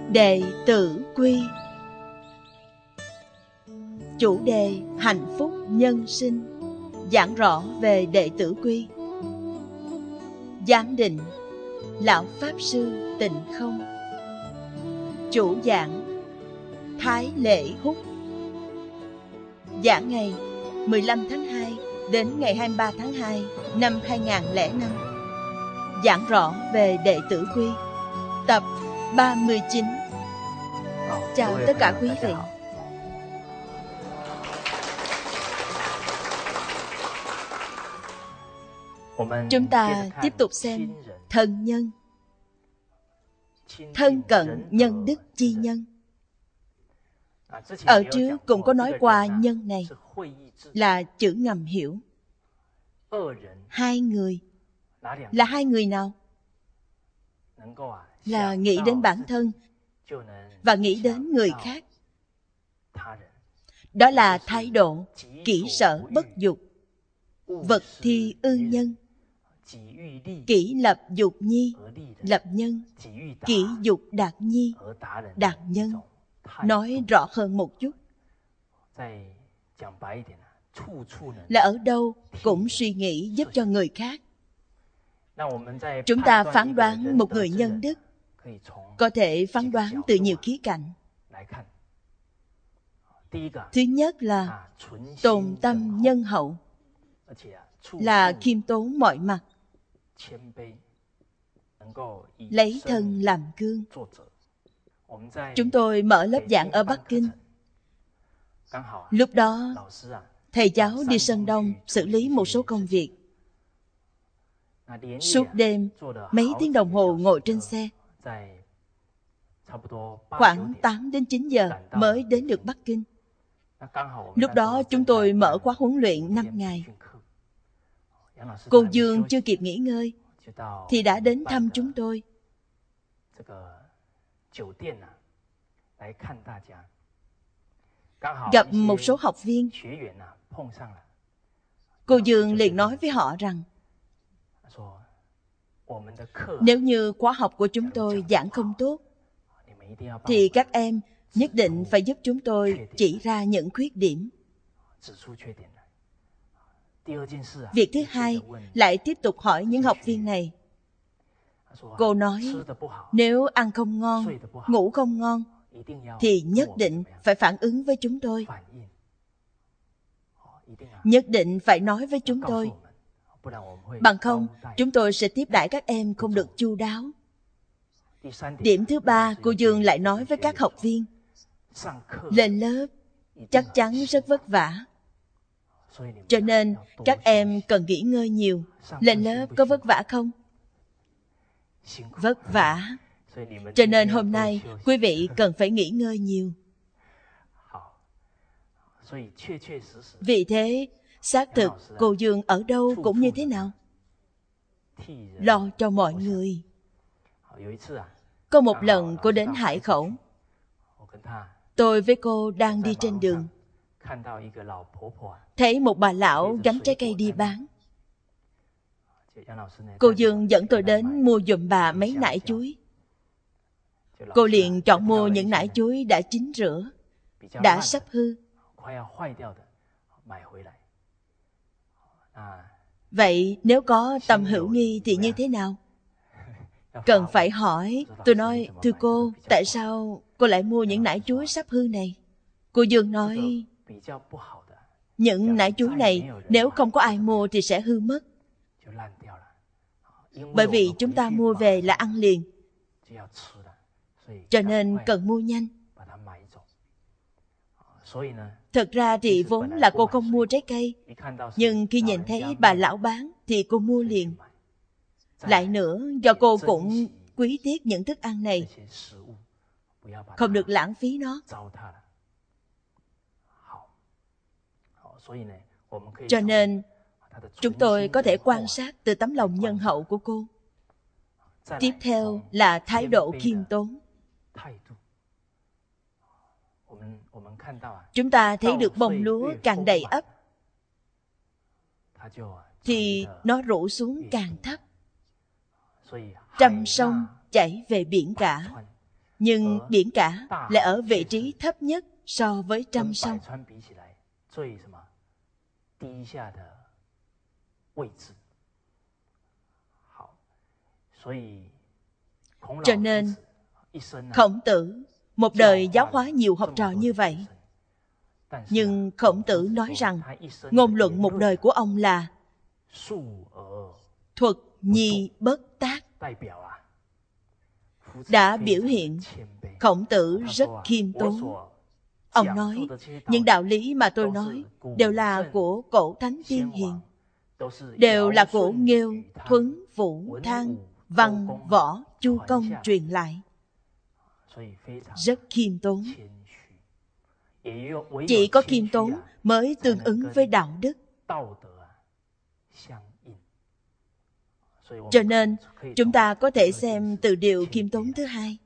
Đệ tử quy. Chủ đề hạnh phúc nhân sinh, giảng rõ về đệ tử quy. Giảng định Lão Pháp Sư Tịnh Không. Chủ giảng Thái Lễ Húc. Giảng ngày 15 tháng 2 đến ngày 23 tháng 2 năm 2005. Giảng rõ về đệ tử quy. Tập 39. Chào tất cả quý vị. Chúng ta tiếp tục xem thân nhân. Thân cận nhân đức chi nhân. Ở trước cũng có nói qua nhân này là chữ ngầm hiểu. Hai người. Là hai người nào? Là nghĩ đến bản thân và nghĩ đến người khác. Đó là thái độ kỹ sở bất dục, vật thi ư nhân, kỹ lập dục nhi, lập nhân, kỹ dục đạt nhi, đạt nhân. Nói rõ hơn một chút là ở đâu cũng suy nghĩ giúp cho người khác. Chúng ta phán đoán một người nhân đức có thể phán đoán từ nhiều khía cạnh. Thứ nhất là tồn tâm nhân hậu, là khiêm tốn mọi mặt, lấy thân làm gương. Chúng tôi mở lớp giảng ở Bắc Kinh. Lúc đó thầy giáo đi Sơn Đông xử lý một số công việc. Suốt đêm mấy tiếng đồng hồ ngồi trên xe, khoảng 8 đến 9 giờ mới đến được Bắc Kinh. Lúc đó chúng tôi mở khóa huấn luyện 5 ngày. Cô Dương chưa kịp nghỉ ngơi thì đã đến thăm chúng tôi. Gặp một số học viên, cô Dương liền nói với họ rằng nếu như khóa học của chúng tôi giảng không tốt thì các em nhất định phải giúp chúng tôi chỉ ra những khuyết điểm. Việc thứ hai lại tiếp tục hỏi những học viên này. Cô nói nếu ăn không ngon, ngủ không ngon thì nhất định phải phản ứng với chúng tôi. Nhất định phải nói với chúng tôi. Bằng không, chúng tôi sẽ tiếp đãi các em không được chu đáo. Điểm thứ ba, cô Dương lại nói với các học viên, lên lớp chắc chắn rất vất vả, cho nên các em cần nghỉ ngơi nhiều. Lên lớp có vất vả không? Vất vả. Cho nên hôm nay quý vị cần phải nghỉ ngơi nhiều. Vì thế, xác thực cô Dương ở đâu cũng như thế nào? Lo cho mọi người. Có một lần cô đến Hải Khẩu. Tôi với cô đang đi trên đường, thấy một bà lão gánh trái cây đi bán. Cô Dương dẫn tôi đến mua giùm bà mấy nải chuối. Cô liền chọn mua những nải chuối đã chín rửa, đã sắp hư. Vậy nếu có tâm hữu nghi thì như thế nào? Cần phải hỏi. Tôi nói, thưa cô, tại sao cô lại mua những nải chuối sắp hư này? Cô Dương nói, những nải chuối này nếu không có ai mua thì sẽ hư mất. Bởi vì chúng ta mua về là ăn liền, cho nên cần mua nhanh. Thật ra thì vốn là cô không mua trái cây, nhưng khi nhìn thấy bà lão bán thì cô mua liền. Lại nữa, do cô cũng quý tiếc những thức ăn này, không được lãng phí nó. Cho nên chúng tôi có thể quan sát từ tấm lòng nhân hậu của cô. Tiếp theo là thái độ khiêm tốn. Chúng ta thấy được bông lúa càng đầy ắp thì nó rủ xuống càng thấp. Trăm sông chảy về biển cả, nhưng biển cả lại ở vị trí thấp nhất so với trăm sông. Cho nên Khổng Tử một đời giáo hóa nhiều học trò như vậy, nhưng Khổng Tử nói rằng ngôn luận một đời của ông là thuật nhi bất tác, đã biểu hiện Khổng Tử rất khiêm tốn. Ông nói, những đạo lý mà tôi nói đều là của cổ thánh tiên hiền, đều là của Nghêu, Thuấn, Vũ, Thang, Văn, Võ, Chu Công truyền lại. Rất khiêm tốn. Chỉ có khiêm tốn mới tương ứng với đạo đức. Cho nên chúng ta có thể xem từ điều khiêm tốn thứ hai.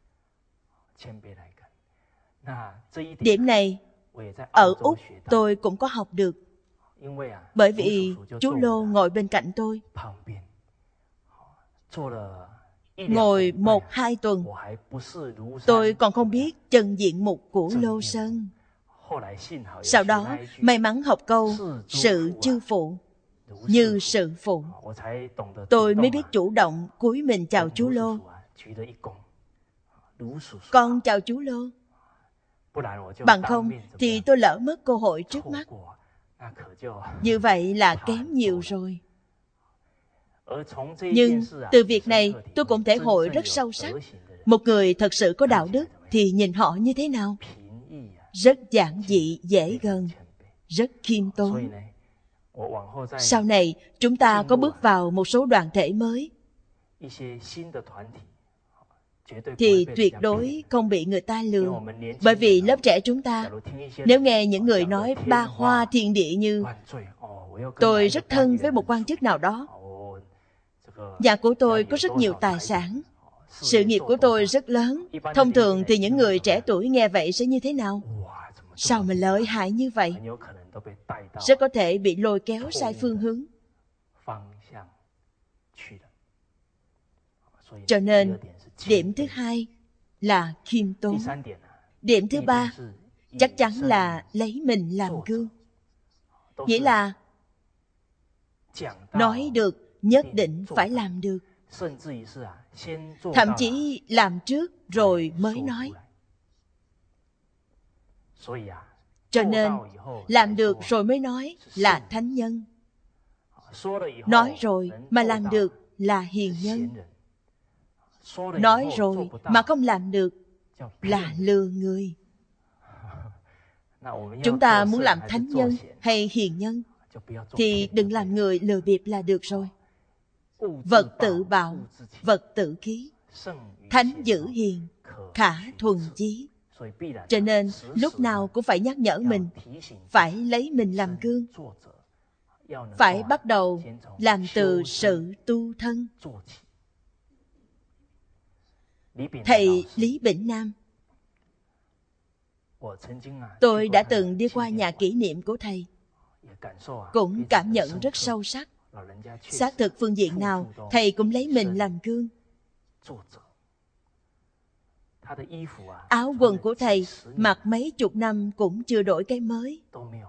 Điểm này ở Úc tôi cũng có học được. Bởi vì chú Lô ngồi bên cạnh tôi, ngồi 1-2 tuần, tôi còn không biết chân diện mục của Lô Sơn. Sau đó may mắn học câu sự chư phụ như sự phụ, tôi mới biết chủ động cúi mình chào chú Lô. Con chào chú Lô. Bằng không thì tôi lỡ mất cơ hội trước mắt. Như vậy là kém nhiều rồi. Nhưng từ việc này tôi cũng thể hội rất sâu sắc, một người thật sự có đạo đức thì nhìn họ như thế nào? Rất giản dị, dễ gần, rất khiêm tốn. Sau này chúng ta có bước vào một số đoàn thể mới thì tuyệt đối không bị người ta lừa. Bởi vì lớp trẻ chúng ta, nếu nghe những người nói ba hoa thiên địa như tôi rất thân với một quan chức nào đó, nhà của tôi có rất nhiều tài sản, sự nghiệp của tôi rất lớn, thông thường thì những người trẻ tuổi nghe vậy sẽ như thế nào? Sao mà lợi hại như vậy? Rất có thể bị lôi kéo sai phương hướng. Cho nên điểm thứ hai là khiêm tốn. Điểm thứ ba chắc chắn là lấy mình làm gương. Nghĩa là nói được nhất định phải làm được. Thậm chí làm trước rồi mới nói. Cho nên làm được rồi mới nói là thánh nhân. Nói rồi mà làm được là hiền nhân. Nói rồi mà không làm được là lừa người. Chúng ta muốn làm thánh nhân hay hiền nhân thì đừng làm người lừa bịp là được rồi. Vật tự bạo, vật tự ký. Thánh giữ hiền, khả thuần chí. Cho nên lúc nào cũng phải nhắc nhở mình, phải lấy mình làm gương. Phải bắt đầu làm từ sự tu thân. Thầy Lý Bỉnh Nam, tôi đã từng đi qua nhà kỷ niệm của thầy, cũng cảm nhận rất sâu sắc. Xác thực phương diện nào thầy cũng lấy mình làm gương. Áo quần của thầy mặc mấy chục năm cũng chưa đổi cái mới.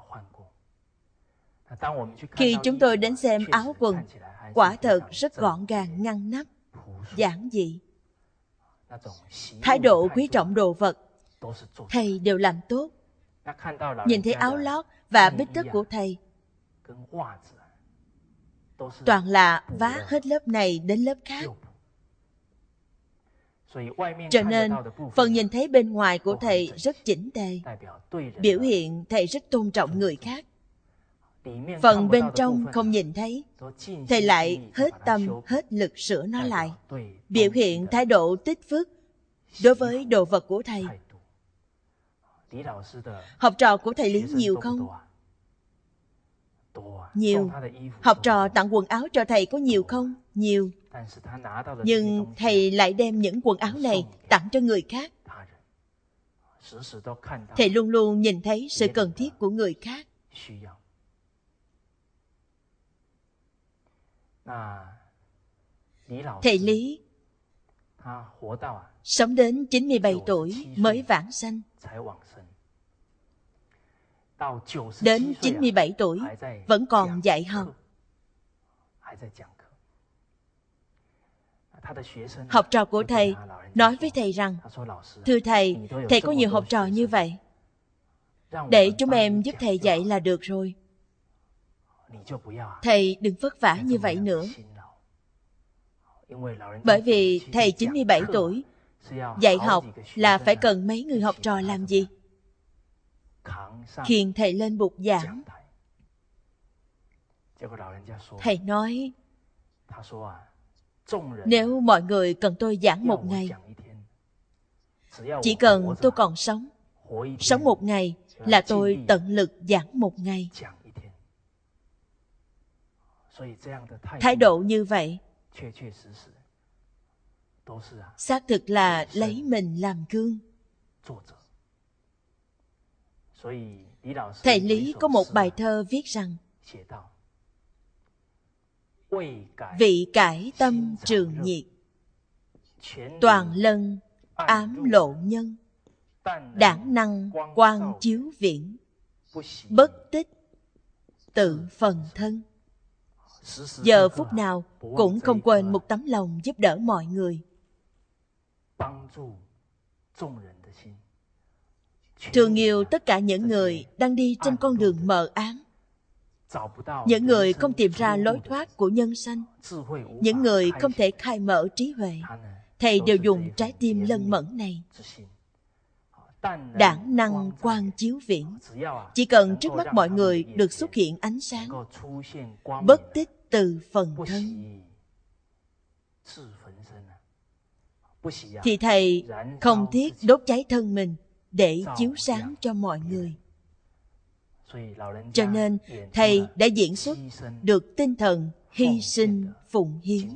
Khi chúng tôi đến xem áo quần, quả thật rất gọn gàng, ngăn nắp, giản dị. Thái độ quý trọng đồ vật, thầy đều làm tốt. Nhìn thấy áo lót và bít tất của thầy, toàn là vá hết lớp này đến lớp khác. Cho nên phần nhìn thấy bên ngoài của thầy rất chỉnh tề, biểu hiện thầy rất tôn trọng người khác. Phần bên trong không nhìn thấy, thầy lại hết tâm hết lực sửa nó lại, biểu hiện thái độ tích phước đối với đồ vật của thầy. Học trò của thầy Lý nhiều không? Nhiều. Học trò tặng quần áo cho thầy có nhiều không? Nhiều. Nhưng thầy lại đem những quần áo này tặng cho người khác. Thầy luôn luôn nhìn thấy sự cần thiết của người khác. Thầy Lý, sống đến 97 tuổi mới vãng sanh. Đến 97 tuổi vẫn còn dạy học. Học trò của thầy nói với thầy rằng: thưa thầy, thầy có nhiều học trò như vậy, để chúng em giúp thầy dạy là được rồi. Thầy đừng vất vả như vậy nữa. Bởi vì thầy 97 tuổi, dạy học là phải cần mấy người học trò làm gì? Khiêng thầy lên bục giảng. Thầy nói: nếu mọi người cần tôi giảng một ngày, chỉ cần tôi còn sống một ngày là tôi tận lực giảng một ngày. Thái độ như vậy xác thực là lấy mình làm gương. Thầy Lý có một bài thơ viết rằng: vị cải tâm trường nhiệt, toàn lân ám lộ nhân, đãng năng quang chiếu viễn, bất tích tự phần thân. Giờ phút nào cũng không quên một tấm lòng giúp đỡ mọi người, thương yêu tất cả những người đang đi trên con đường mờ ám, những người không tìm ra lối thoát của nhân sanh, những người không thể khai mở trí huệ. Thầy đều dùng trái tim lân mẫn này. Đãng năng quang chiếu viễn, chỉ cần trước mắt mọi người được xuất hiện ánh sáng, bất tích từ phần thân, thì thầy không thiết đốt cháy thân mình để chiếu sáng cho mọi người. Cho nên thầy đã diễn xuất được tinh thần hy sinh phụng hiến.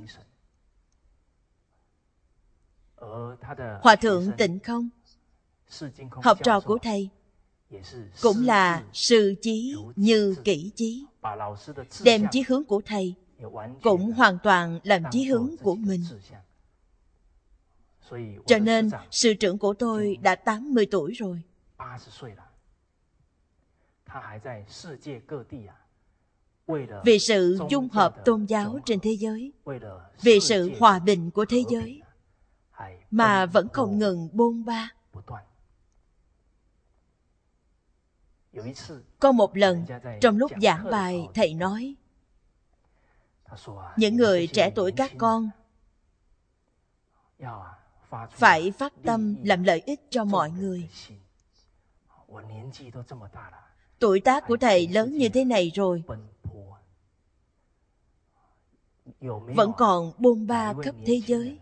Hòa thượng Tịnh Không, học trò của thầy, cũng là sư chí như kỷ chí, đem chí hướng của thầy cũng hoàn toàn làm chí hướng của mình. Cho nên sư trưởng của tôi đã 80 tuổi rồi. Vì sự dung hợp tôn giáo trên thế giới, vì sự hòa bình của thế giới, mà vẫn không ngừng bôn ba. Có một lần, trong lúc giảng bài, thầy nói: những người trẻ tuổi các con phải phát tâm làm lợi ích cho mọi người. Tuổi tác của thầy lớn như thế này rồi, vẫn còn bôn ba khắp thế giới.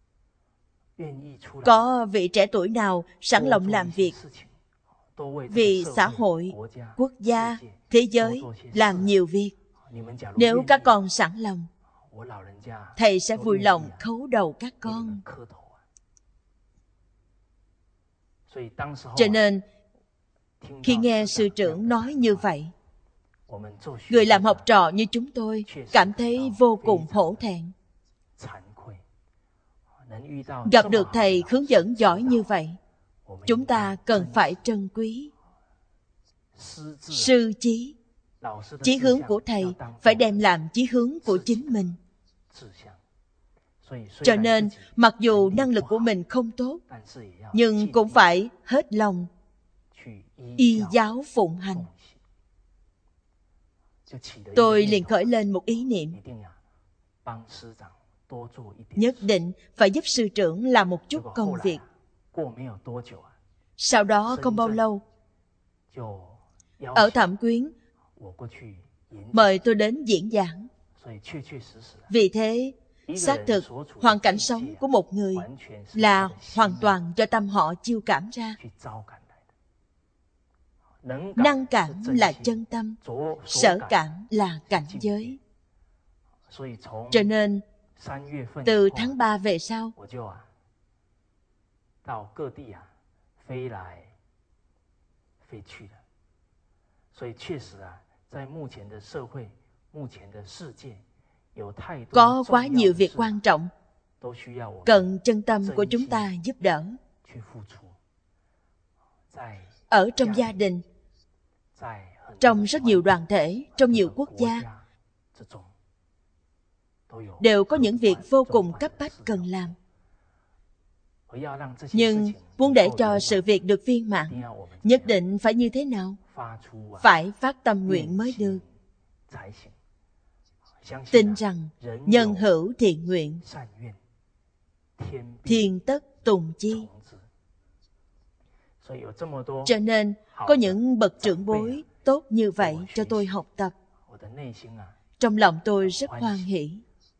Có vị trẻ tuổi nào sẵn lòng làm việc vì xã hội, quốc gia, thế giới, làm nhiều việc? Nếu các con sẵn lòng, thầy sẽ vui lòng khấu đầu các con. Cho nên khi nghe sư trưởng nói như vậy, người làm học trò như chúng tôi cảm thấy vô cùng hổ thẹn. Gặp được thầy hướng dẫn giỏi như vậy, chúng ta cần phải trân quý. Sư chí, chí hướng của thầy phải đem làm chí hướng của chính mình. Cho nên mặc dù năng lực của mình không tốt, nhưng cũng phải hết lòng y giáo phụng hành. Tôi liền khởi lên một ý niệm, nhất định phải giúp sư trưởng làm một chút công việc. Sau đó không bao lâu, ở Thẩm Quyến mời tôi đến diễn giảng. Vì thế, xác thực hoàn cảnh sống của một người là hoàn toàn do tâm họ chiêu cảm ra. Năng cảm là chân tâm, sở cảm là cảnh giới. Cho nên từ tháng 3 về sau, có quá nhiều việc quan trọng cần chân tâm của chúng ta giúp đỡ. Ở trong gia đình, trong rất nhiều đoàn thể, trong nhiều quốc gia, đều có những việc vô cùng cấp bách cần làm. Nhưng muốn để cho sự việc được viên mãn, nhất định phải như thế nào? Phải phát tâm nguyện mới được. Tin rằng nhân hữu thiện nguyện, thiên tất tùng chi. Cho nên có những bậc trưởng bối tốt như vậy cho tôi học tập. Trong lòng tôi rất hoan hỷ,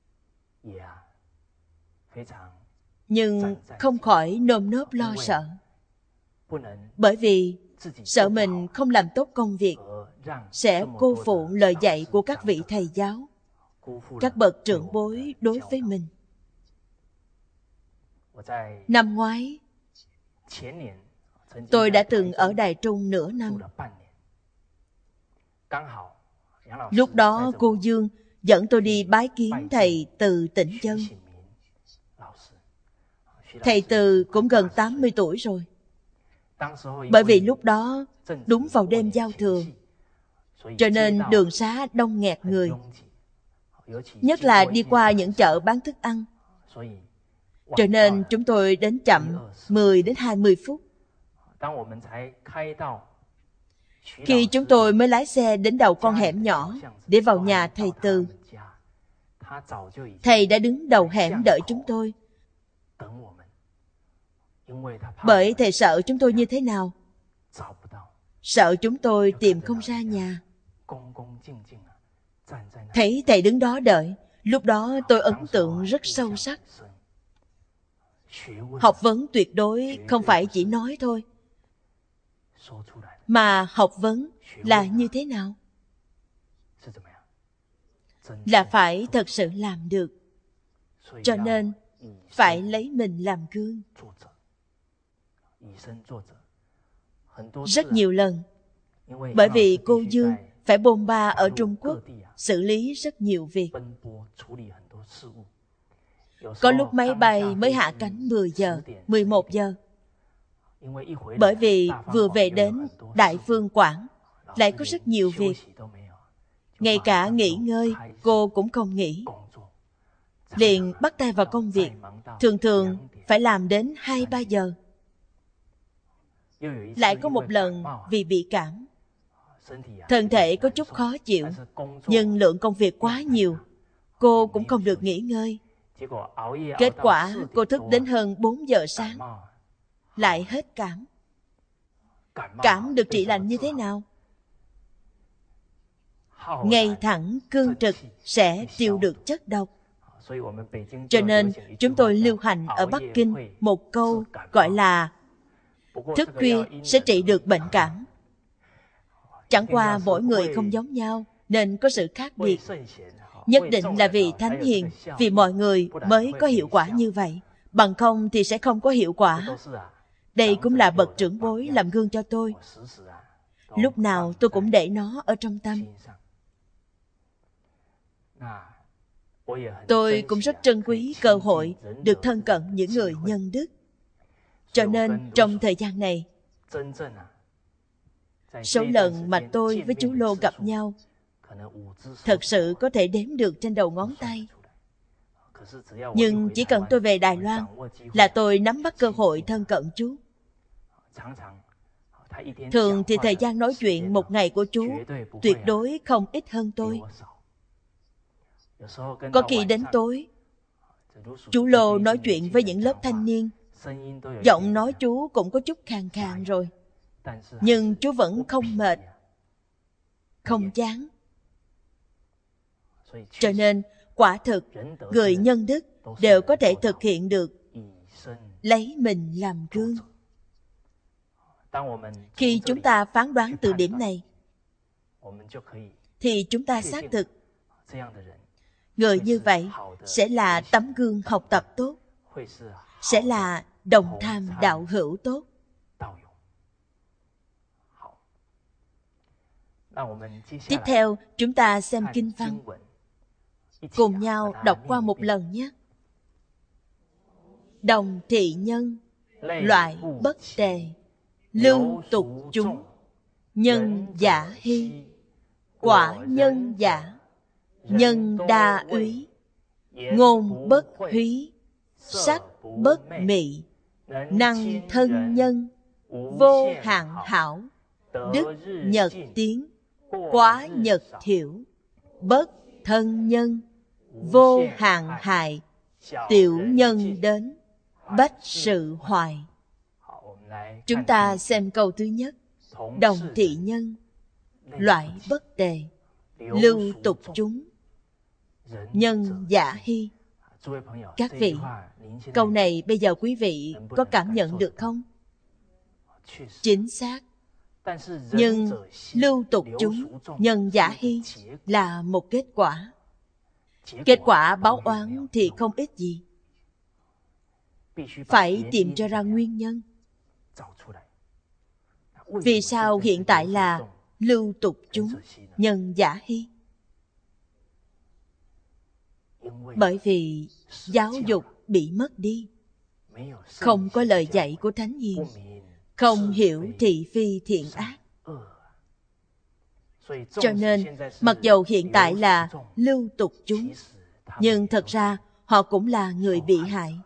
nhưng không khỏi nơm nớp lo sợ. Bởi vì sợ mình không làm tốt công việc sẽ cô phụ lời dạy của các vị thầy giáo, các bậc trưởng bối đối với mình. Năm ngoái, tôi đã từng ở Đài Trung nửa năm. Lúc đó cô Dương dẫn tôi đi bái kiến thầy Từ Tĩnh Dân. Thầy Từ cũng gần 80 tuổi rồi. Bởi vì lúc đó đúng vào đêm giao thừa, cho nên đường xá đông nghẹt người. Nhất là đi qua những chợ bán thức ăn. Cho nên chúng tôi đến chậm 10 đến 20 phút. Khi chúng tôi mới lái xe đến đầu con hẻm nhỏ để vào nhà thầy Từ, thầy đã đứng đầu hẻm đợi chúng tôi. Bởi thầy sợ chúng tôi như thế nào? Sợ chúng tôi tìm không ra nhà. Thấy thầy đứng đó đợi, lúc đó tôi ấn tượng rất sâu sắc. Học vấn tuyệt đối không phải chỉ nói thôi, mà học vấn là như thế nào? Là phải thật sự làm được. Cho nên phải lấy mình làm gương. Rất nhiều lần, bởi vì cô Dương phải bôn ba ở Trung Quốc, xử lý rất nhiều việc. Có lúc máy bay mới hạ cánh 10 giờ, 11 giờ. Bởi vì vừa về đến Đại Phương Quảng, lại có rất nhiều việc. Ngay cả nghỉ ngơi, cô cũng không nghỉ. Liền bắt tay vào công việc, thường thường phải làm đến 2-3 giờ. Lại có một lần vì bị cảm, thân thể có chút khó chịu, nhưng lượng công việc quá nhiều, cô cũng không được nghỉ ngơi. Kết quả cô thức đến hơn 4 giờ sáng, lại hết cảm. Cảm được trị lành như thế nào? Ngay thẳng cương trực sẽ tiêu được chất độc. Cho nên chúng tôi lưu hành ở Bắc Kinh một câu gọi là thức khuya sẽ trị được bệnh cảm. Chẳng qua mỗi người không giống nhau nên có sự khác biệt. Nhất định là vì thánh hiền, vì mọi người mới có hiệu quả như vậy. Bằng không thì sẽ không có hiệu quả. Đây cũng là bậc trưởng bối làm gương cho tôi. Lúc nào tôi cũng để nó ở trong tâm. Tôi cũng rất trân quý cơ hội được thân cận những người nhân đức. Cho nên trong thời gian này, số lần mà tôi với chú Lô gặp nhau thật sự có thể đếm được trên đầu ngón tay. Nhưng chỉ cần tôi về Đài Loan là tôi nắm bắt cơ hội thân cận chú. Thường thì thời gian nói chuyện một ngày của chú tuyệt đối không ít hơn tôi. Có khi đến tối, chú Lô nói chuyện với những lớp thanh niên, giọng nói chú cũng có chút khàn khàn rồi, nhưng chú vẫn không mệt, không chán. Cho nên quả thực người nhân đức đều có thể thực hiện được lấy mình làm gương. Khi chúng ta phán đoán từ điểm này, thì chúng ta xác thực người như vậy sẽ là tấm gương học tập tốt, sẽ là đồng tham đạo hữu tốt. Tiếp theo chúng ta xem kinh văn, cùng nhau đọc qua một lần nhé. đồng thị nhân, loại bất tề, lưu tục chúng, nhân giả hy, quả nhân giả, nhân đa úy, ngôn bất húy, sắc bất mị, năng thân nhân, vô hạn hảo, đức nhật tiến, quá nhật thiểu, bất thân nhân, vô hạn hại, tiểu nhân đến, bách sự hoài. Chúng ta xem câu thứ nhất. Đồng thị nhân, loại bất tề, lưu tục chúng, nhân giả hy. Các vị, câu này bây giờ quý vị có cảm nhận được không? Chính xác. Nhưng lưu tục chúng, nhân giả hy là một kết quả. Kết quả báo oán thì không ít gì. Phải tìm cho ra nguyên nhân. Vì sao hiện tại là lưu tục chúng, nhân giả hy? Bởi vì giáo dục bị mất đi. Không có lời dạy của Thánh Hiền. Không hiểu thị phi thiện ác. Cho nên, mặc dầu hiện tại là lưu tục chúng, nhưng thật ra họ cũng là người bị hại.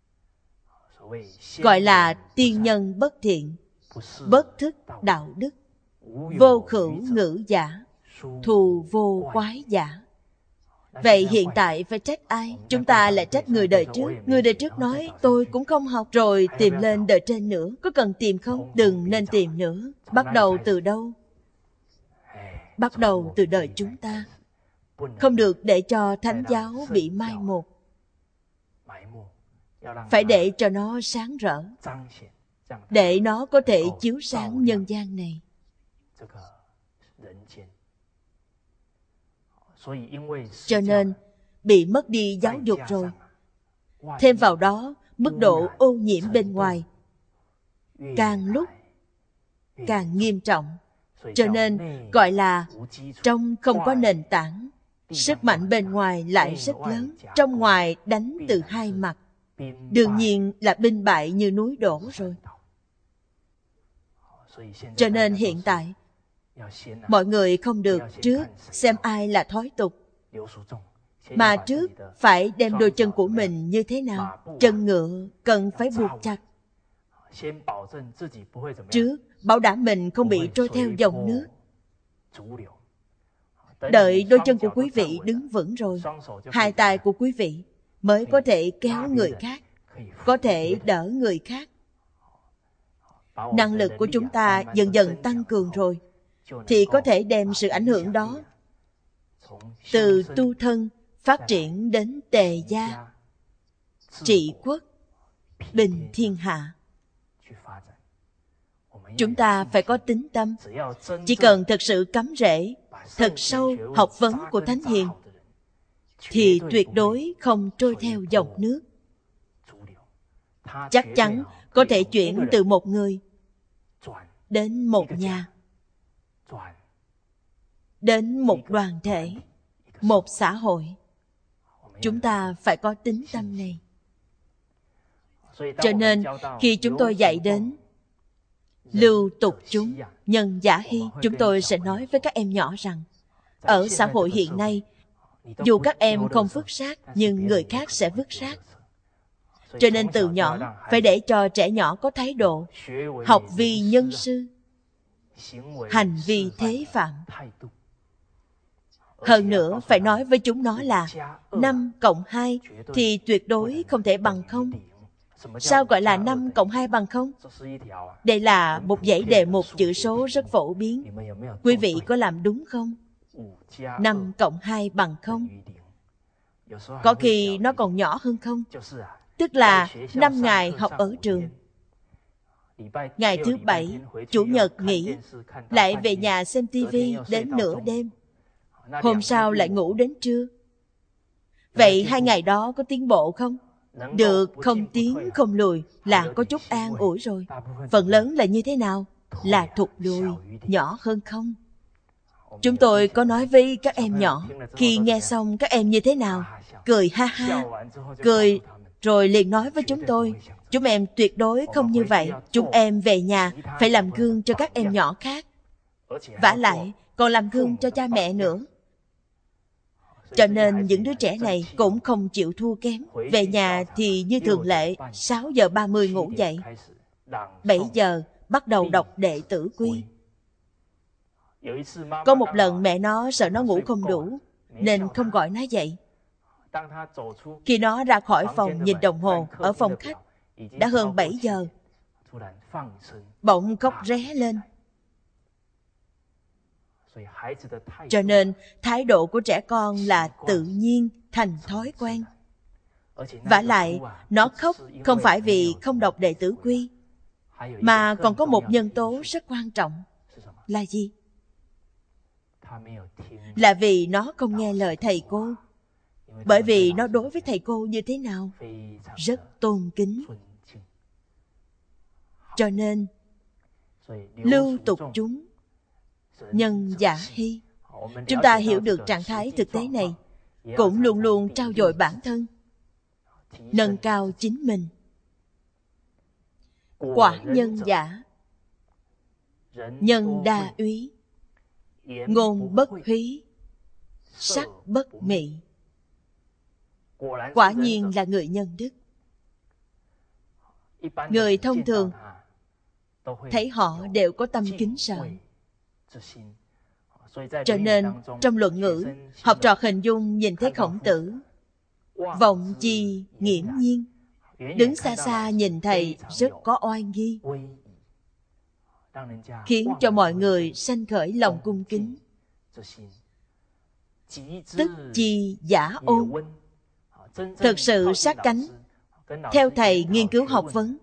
Gọi là tiên nhân bất thiện, bất thức đạo đức, vô khửu ngữ giả, thù vô quái giả. Vậy hiện tại phải trách ai? Chúng ta lại trách người đời trước. Người đời trước nói tôi cũng không học, rồi tìm lên đời trên nữa. Có cần tìm không? Đừng nên tìm nữa. Bắt đầu từ đâu? Bắt đầu từ đời chúng ta. Không được để cho thánh giáo bị mai một. Phải để cho nó sáng rỡ, để nó có thể chiếu sáng nhân gian này. Cho nên bị mất đi giáo dục rồi. Thêm vào đó, mức độ ô nhiễm bên ngoài càng lúc càng nghiêm trọng. Cho nên gọi là trong không có nền tảng, sức mạnh bên ngoài lại rất lớn. Trong ngoài đánh từ hai mặt, đương nhiên là binh bại như núi đổ rồi. Cho nên hiện tại mọi người không được trước xem ai là thói tục, mà trước phải đem đôi chân của mình như thế nào. Chân ngựa cần phải buộc chặt. Trước bảo đảm mình không bị trôi theo dòng nước. Đợi đôi chân của quý vị đứng vững rồi, hai tay của quý vị mới có thể kéo người khác, có thể đỡ người khác. Năng lực của chúng ta dần dần tăng cường rồi, thì có thể đem sự ảnh hưởng đó từ tu thân phát triển đến tề gia, trị quốc, bình thiên hạ. Chúng ta phải có tín tâm. Chỉ cần thật sự cắm rễ, thật sâu học vấn của Thánh Hiền, thì tuyệt đối không trôi theo dòng nước. Chắc chắn có thể chuyển từ một người đến một nhà, đến một đoàn thể, một xã hội. Chúng ta phải có tín tâm này. Cho nên khi chúng tôi dạy đến lưu tục chúng, nhân giả hy, chúng tôi sẽ nói với các em nhỏ rằng ở xã hội hiện nay, dù các em không vứt rác, nhưng người khác sẽ vứt rác. Cho nên từ nhỏ phải để cho trẻ nhỏ có thái độ học vì nhân sư, hành vi thế phạm. Hơn nữa phải nói với chúng nó là 5 cộng 2 thì tuyệt đối không thể bằng 0. Sao gọi là 5 cộng 2 bằng 0? Đây là một dãy đề mục chữ số rất phổ biến. Quý vị có làm đúng không? 5 cộng 2 bằng 0. Có khi nó còn nhỏ hơn 0. Tức là 5 ngày học ở trường, ngày thứ Bảy, Chủ nhật nghỉ, lại về nhà xem tivi đến nửa đêm, hôm sau lại ngủ đến trưa. Vậy 2 ngày đó có tiến bộ không? Được không tiến không lùi là có chút an ủi rồi. Phần lớn là như thế nào? Là thụt lùi, nhỏ hơn 0. Chúng tôi có nói với các em nhỏ, khi nghe xong các em như thế nào? Cười ha ha. Cười rồi liền nói với chúng tôi, chúng em tuyệt đối không như vậy. Chúng em về nhà phải làm gương cho các em nhỏ khác, vả lại còn làm gương cho cha mẹ nữa. Cho nên những đứa trẻ này cũng không chịu thua kém. Về nhà thì như thường lệ, 6 giờ 30 ngủ dậy, 7 giờ bắt đầu đọc Đệ Tử Quy. Có một lần mẹ nó sợ nó ngủ không đủ, nên không gọi nó dậy. Khi nó ra khỏi phòng nhìn đồng hồ ở phòng khách, đã hơn 7 giờ. Bỗng khóc ré lên. Cho nên thái độ của trẻ con là tự nhiên thành thói quen. Vả lại, nó khóc không phải vì không đọc Đệ Tử Quy, mà còn có một nhân tố rất quan trọng. Là gì? Là vì nó không nghe lời thầy cô. Bởi vì nó đối với thầy cô như thế nào? Rất tôn kính. Cho nên lưu tục chúng, nhân giả hy. Chúng ta hiểu được trạng thái thực tế này, cũng luôn luôn trau dồi bản thân, nâng cao chính mình. Quả nhân giả, nhân đa úy, ngôn bất húy, sắc bất mị. Quả nhiên là người nhân đức. Người thông thường thấy họ đều có tâm kính sợ. Cho nên trong luận ngữ, học trò hình dung nhìn thấy Khổng Tử vọng chi nghiễm nhiên, đứng xa xa nhìn thầy rất có oai nghi, khiến cho mọi người sanh khởi lòng cung kính. Tức chi giả ôn, thực sự sát cánh theo thầy nghiên cứu học vấn,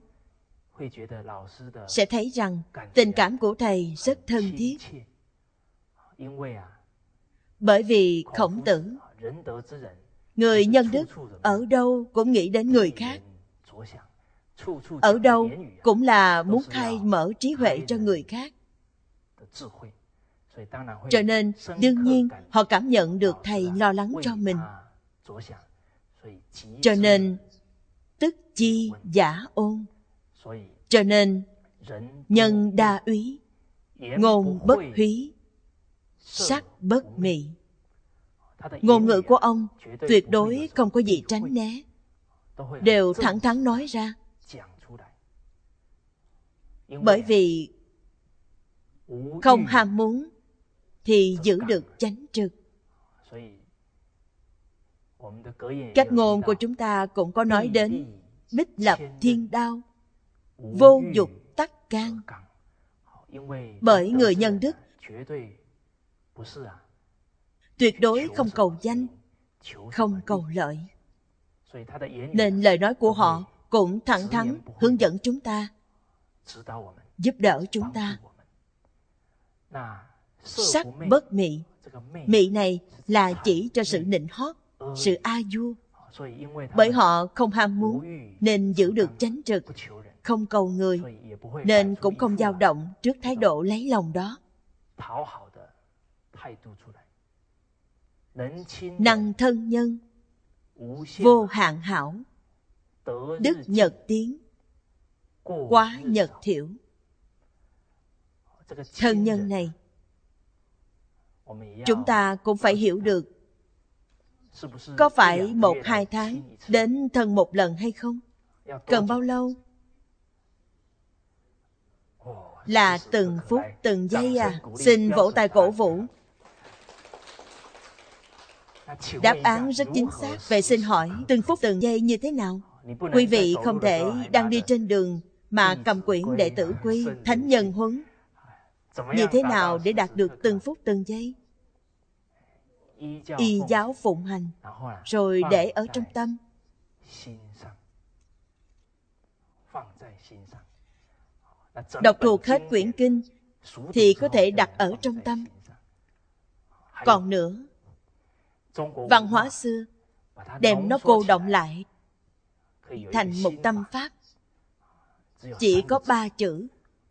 sẽ thấy rằng tình cảm của thầy rất thân thiết. Bởi vì Khổng Tử, người nhân đức, ở đâu cũng nghĩ đến người khác, ở đâu cũng là muốn khai mở trí huệ cho người khác. Cho nên đương nhiên họ cảm nhận được thầy lo lắng cho mình. Cho nên tức chi giả ôn. Cho nên nhân đa úy, ngôn bất húy, sắc bất mị. Ngôn ngữ của ông tuyệt đối không có gì tránh né, đều thẳng thắn nói ra. Bởi vì không ham muốn thì giữ được chánh trực. Cách ngôn của chúng ta cũng có nói đến bích lập thiên đao, vô dục tắc can. Bởi người nhân đức tuyệt đối không cầu danh, không cầu lợi, nên lời nói của họ cũng thẳng thắn hướng dẫn chúng ta, giúp đỡ chúng ta. Sắc bất mị. Mị này là chỉ cho sự nịnh hót, sự a vua. Bởi họ không ham muốn nên giữ được chánh trực, không cầu người, nên cũng không dao động trước thái độ lấy lòng đó. Năng thân nhân, vô hạn hảo, đức nhật tiến, quá nhật thiểu. Thân nhân này chúng ta cũng phải hiểu được. Có phải 1-2 tháng đến thân một lần hay không? Cần bao lâu? Là từng phút từng giây à? Xin vỗ tay cổ vũ. Đáp án rất chính xác. Vậy xin hỏi từng phút từng giây như thế nào? Quý vị không thể đang đi trên đường mà cầm quyển Đệ Tử Quy, Thánh Nhân Huấn. Như thế nào để đạt được từng phút từng giây? Y giáo phụng hành, rồi để ở trong tâm. Đọc thuộc hết quyển kinh thì có thể đặt ở trong tâm. Còn nữa, văn hóa xưa đem nó cô đọng lại thành một tâm pháp, chỉ có 3 chữ,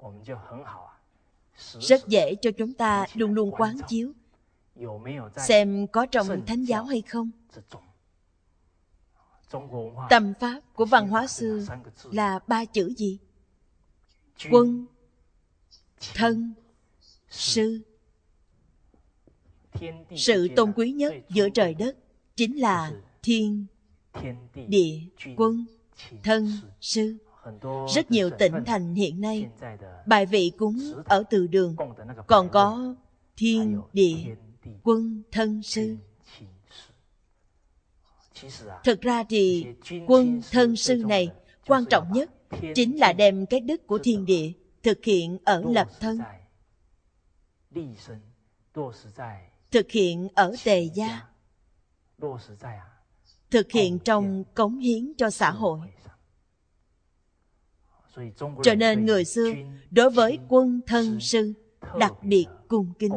rất dễ cho chúng ta luôn luôn quán chiếu, xem có trong Thánh giáo hay không. Tâm pháp của văn hóa xưa là 3 chữ gì? Quân, thân, sư. Sự tôn quý nhất giữa trời đất chính là thiên, địa, quân, thân, sư. Rất nhiều tỉnh thành hiện nay, bài vị cúng ở từ đường còn có thiên, địa, quân, thân, sư. Thực ra thì quân, thân, sư này quan trọng nhất chính là đem cái đức của thiên địa thực hiện ở lập thân, thực hiện ở tề gia, thực hiện trong cống hiến cho xã hội. Cho nên người xưa đối với quân, thân, sư đặc biệt cung kính.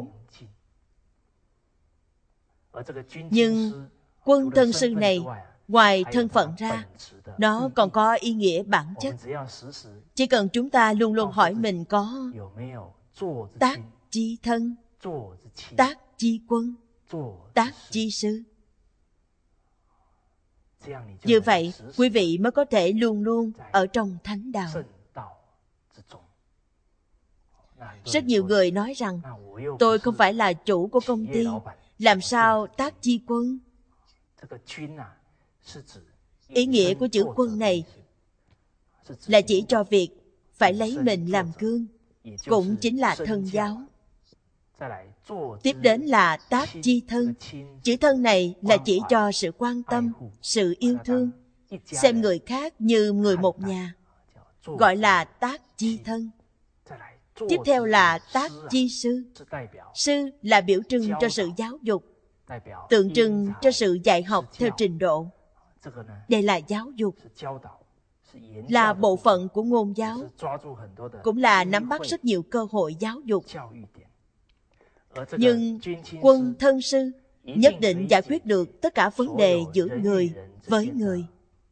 Nhưng quân, thân, sư này ngoài thân phận ra, nó còn có ý nghĩa bản chất. Chỉ cần chúng ta luôn luôn hỏi mình có tác chi thân, tác chi quân, tác chi sư. Như vậy, quý vị mới có thể luôn luôn ở trong thánh đạo. Rất nhiều người nói rằng, tôi không phải là chủ của công ty, làm sao tác chi quân? Ý nghĩa của chữ quân này là chỉ cho việc phải lấy mình làm gương, cũng chính là thân giáo. Tiếp đến là tác chi thân. Chữ thân này là chỉ cho sự quan tâm, sự yêu thương, xem người khác như người một nhà, gọi là tác chi thân. Tiếp theo là tác chi sư. Sư là biểu trưng cho sự giáo dục, tượng trưng cho sự dạy học theo trình độ. Đây là giáo dục, là bộ phận của ngôn giáo, cũng là nắm bắt rất nhiều cơ hội giáo dục. Nhưng quân, thân, sư nhất định giải quyết được tất cả vấn đề giữa người với người.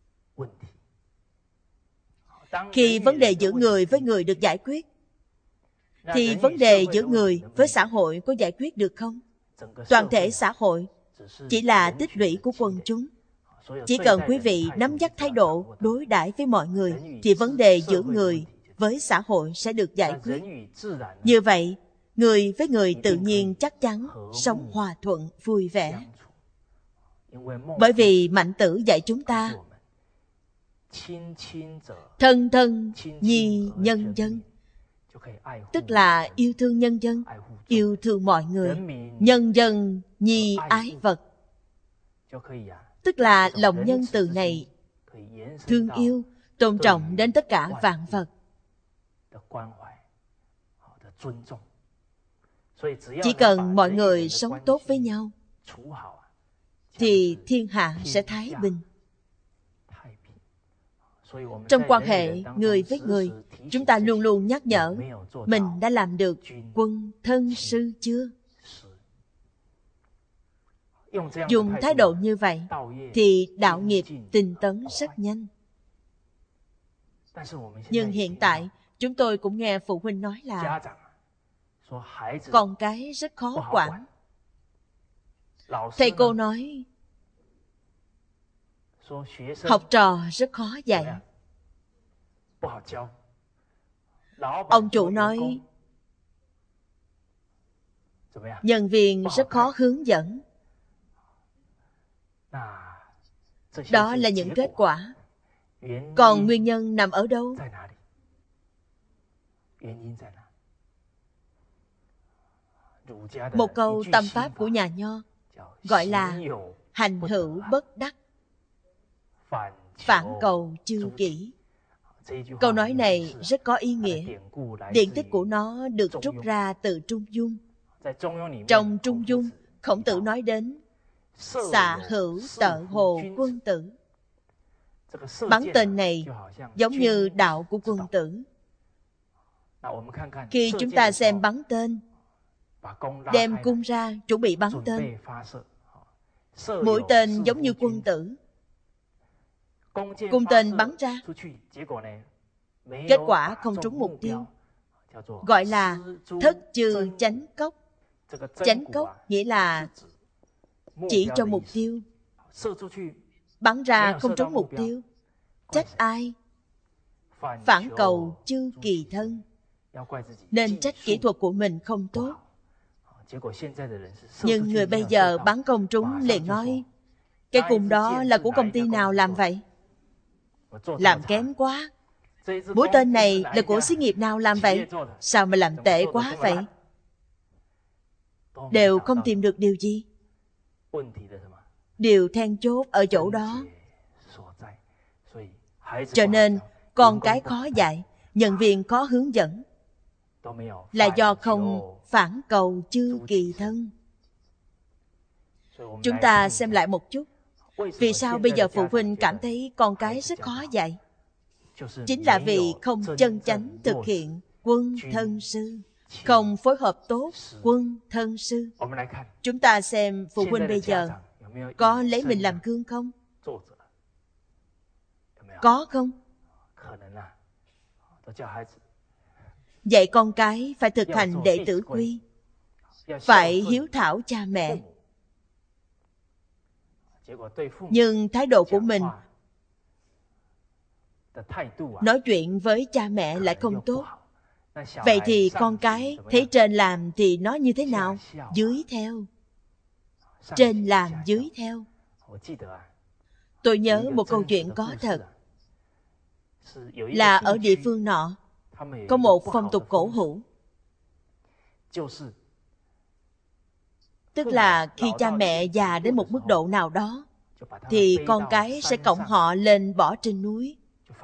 Khi vấn đề giữa người với người được giải quyết, thì vấn đề giữa người với xã hội có giải quyết được không? Toàn thể xã hội chỉ là tích lũy của quần chúng. Chỉ cần quý vị nắm chắc thái độ đối đãi với mọi người, thì vấn đề giữa người với xã hội sẽ được giải quyết. Như vậy, người với người tự nhiên chắc chắn sống hòa thuận vui vẻ. Bởi vì Mạnh Tử dạy chúng ta thân thân nhi nhân dân, tức là yêu thương nhân dân, yêu thương mọi người. Nhân dân nhi ái vật, tức là lòng nhân từ này thương yêu, tôn trọng đến tất cả vạn vật. Chỉ cần mọi người sống tốt với nhau, thì thiên hạ sẽ thái bình. Trong quan hệ người với người, chúng ta luôn luôn nhắc nhở mình đã làm được quân, thân, sư chưa? Dùng thái độ như vậy thì đạo nghiệp tinh tấn rất nhanh. Nhưng hiện tại chúng tôi cũng nghe phụ huynh nói là con cái rất khó quản. Thầy cô nói học trò rất khó dạy. Ông chủ nói nhân viên rất khó hướng dẫn. Đó là những kết quả. Còn nguyên nhân nằm ở đâu? Một câu tâm pháp của nhà Nho gọi là hành hữu bất đắc, phản cầu chư kỷ. Câu nói này rất có ý nghĩa. Điển tích của nó được rút ra từ Trung Dung. Trong Trung Dung, Khổng Tử nói đến xạ hữu tợ hồ quân tử. Bắn tên này giống như đạo của quân tử. Khi chúng ta xem bắn tên, đem cung ra chuẩn bị bắn tên, mũi tên giống như quân tử. Cung tên bắn ra, kết quả không trúng mục tiêu, gọi là thất trừ chánh cốc. Chánh cốc nghĩa là chỉ cho mục tiêu. bắn ra không trúng mục tiêu. Trách ai? Phản cầu chư kỳ thân. Nên trách kỹ thuật của mình không tốt. Nhưng người bây giờ bắn không trúng liền nói, cái cung đó là của công ty nào làm vậy? Làm kém quá. Mũi tên này là của xí nghiệp nào làm vậy? Sao mà làm tệ quá vậy? Đều không tìm được điều gì. Điều then chốt ở chỗ đó. Cho nên con cái khó dạy, nhân viên khó hướng dẫn, là do không phản cầu chư kỳ thân. Chúng ta xem lại một chút. Vì sao bây giờ phụ huynh cảm thấy con cái rất khó dạy? Chính là vì không chân chánh thực hiện quân thân sư, không phối hợp tốt quân thân sư. Chúng ta xem phụ huynh bây giờ có lấy mình làm gương không? Có không? Dạy con cái phải thực hành đệ tử quy, phải hiếu thảo cha mẹ. Nhưng thái độ của mình, nói chuyện với cha mẹ lại không tốt. Vậy thì con cái thấy trên làm thì nó như thế nào? Dưới theo. Trên làm dưới theo. Tôi nhớ một câu chuyện có thật, là ở địa phương nọ có một phong tục cổ hủ. Tức là khi cha mẹ già đến một mức độ nào đó thì con cái sẽ cõng họ lên bỏ trên núi,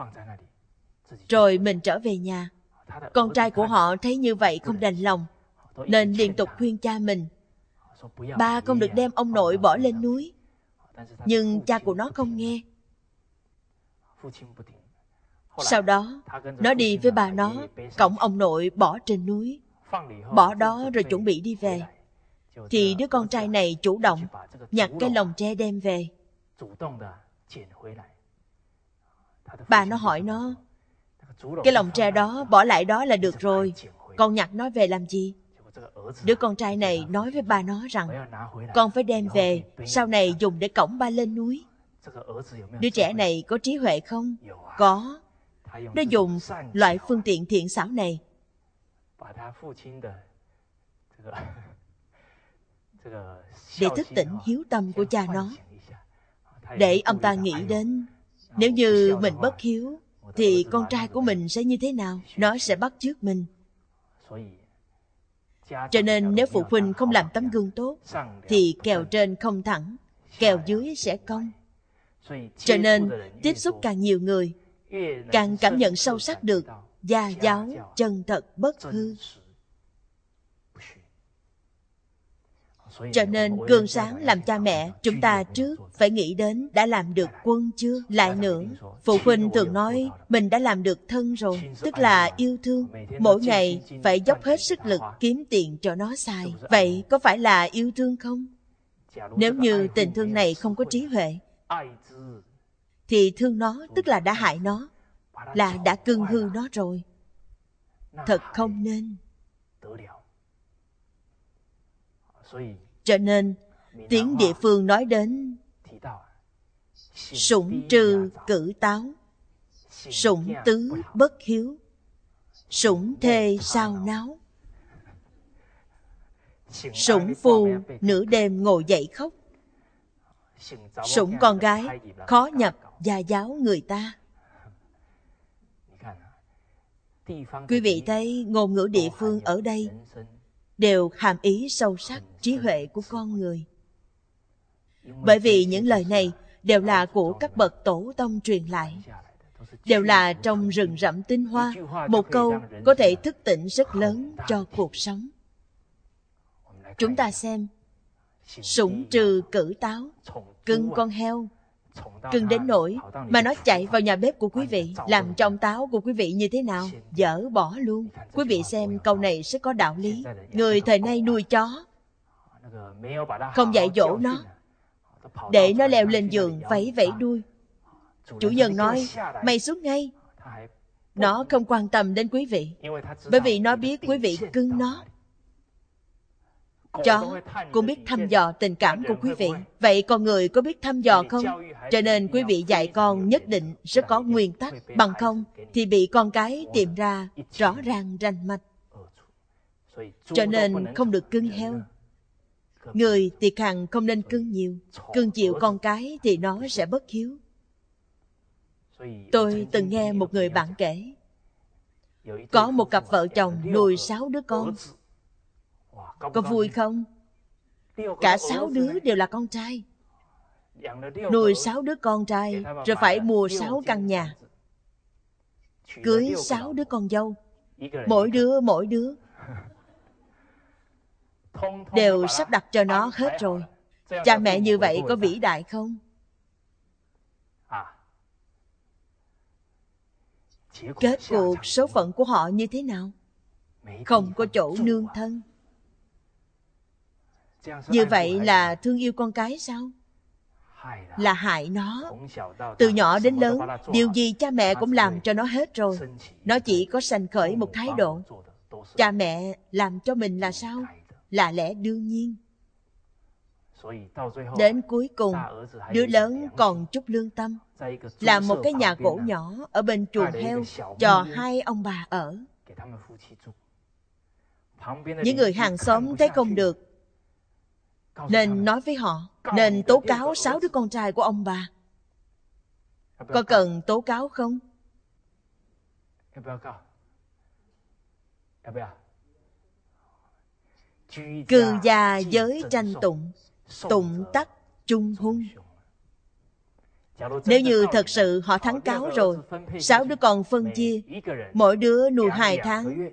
rồi mình trở về nhà. Con trai của họ thấy như vậy không đành lòng, nên liên tục khuyên cha mình, ba không được đem ông nội bỏ lên núi. Nhưng cha của nó không nghe. Sau đó nó đi với bà nó, cõng ông nội bỏ trên núi. Bỏ đó rồi chuẩn bị đi về, thì đứa con trai này chủ động nhặt cái lồng tre đem về. Bà nó hỏi nó, cái lồng tre đó bỏ lại đó là được rồi, con nhặt nó về làm gì? Đứa con trai này nói với bà nó rằng, con phải đem về, sau này dùng để cõng ba lên núi. Đứa trẻ này có trí huệ không? Có. Nó dùng loại phương tiện thiện xảo này để thức tỉnh hiếu tâm của cha nó, để ông ta nghĩ đến, nếu như mình bất hiếu thì con trai của mình sẽ như thế nào? Nó sẽ bắt chước mình. Cho nên nếu phụ huynh không làm tấm gương tốt thì kèo trên không thẳng, kèo dưới sẽ cong. Cho nên tiếp xúc càng nhiều người, càng cảm nhận sâu sắc được gia giáo chân thật bất hư. Cho nên gương sáng làm cha mẹ, chúng ta trước phải nghĩ đến đã làm được quân chưa. Lại nữa, phụ huynh thường nói mình đã làm được thân rồi, tức là yêu thương. Mỗi ngày phải dốc hết sức lực kiếm tiền cho nó xài. Vậy có phải là yêu thương không? Nếu như tình thương này không có trí huệ thì thương nó tức là đã hại nó, là đã cưng hư nó rồi. Thật không nên. Cho nên tiếng địa phương nói đến sủng trư cử táo, sủng tứ bất hiếu, sủng thê sao náo, sủng phu nửa đêm ngồi dậy khóc, sủng con gái khó nhập gia giáo người ta. Quý vị thấy ngôn ngữ địa phương ở đây đều hàm ý sâu sắc trí huệ của con người. Bởi vì những lời này đều là của các bậc tổ tông truyền lại, đều là trong rừng rậm tinh hoa. Một câu có thể thức tỉnh rất lớn cho cuộc sống. Chúng ta xem, sủng trừ cử táo, cưng con heo, cưng đến nỗi mà nó chạy vào nhà bếp của quý vị, làm trong táo của quý vị như thế nào? Dỡ bỏ luôn. Quý vị xem câu này rất có đạo lý. Người thời nay nuôi chó, không dạy dỗ nó, để nó leo lên giường vẫy vẫy đuôi. Chủ nhân nói, mày xuống ngay. Nó không quan tâm đến quý vị, bởi vì nó biết quý vị cưng nó. Chó cũng biết thăm dò tình cảm của quý vị. Vậy con người có biết thăm dò không? Cho nên quý vị dạy con nhất định rất có nguyên tắc. Bằng không thì bị con cái tìm ra rõ ràng rành mạch. Cho nên không được cưng heo. Người thì càng không nên cưng nhiều. Cưng chịu con cái thì nó sẽ bất hiếu. Tôi từng nghe một người bạn kể, có một cặp vợ chồng nuôi 6 đứa con. Có vui không? Cả 6 đứa đều là con trai. Nuôi 6 đứa con trai, rồi phải mua 6 căn nhà. Cưới 6 đứa con dâu. Mỗi đứa đều sắp đặt cho nó hết rồi. Cha mẹ như vậy có vĩ đại không? Kết cuộc số phận của họ như thế nào? Không có chỗ nương thân. Như vậy là thương yêu con cái sao? Là hại nó. Từ nhỏ đến lớn, điều gì cha mẹ cũng làm cho nó hết rồi. Nó chỉ có sanh khởi một thái độ. Cha mẹ làm cho mình là sao? Là lẽ đương nhiên. Đến cuối cùng, đứa lớn còn chút lương tâm, làm một cái nhà gỗ nhỏ ở bên chuồng heo cho 2 ông bà ở. Những người hàng xóm thấy không được, nên nói với họ, nên tố cáo 6 đứa con trai của ông bà. Có cần tố cáo không? Cư gia giới tranh tụng, tụng tắc chung hung. Nếu như thật sự họ thắng cáo rồi, 6 đứa con phân chia, mỗi đứa nuôi 2 tháng.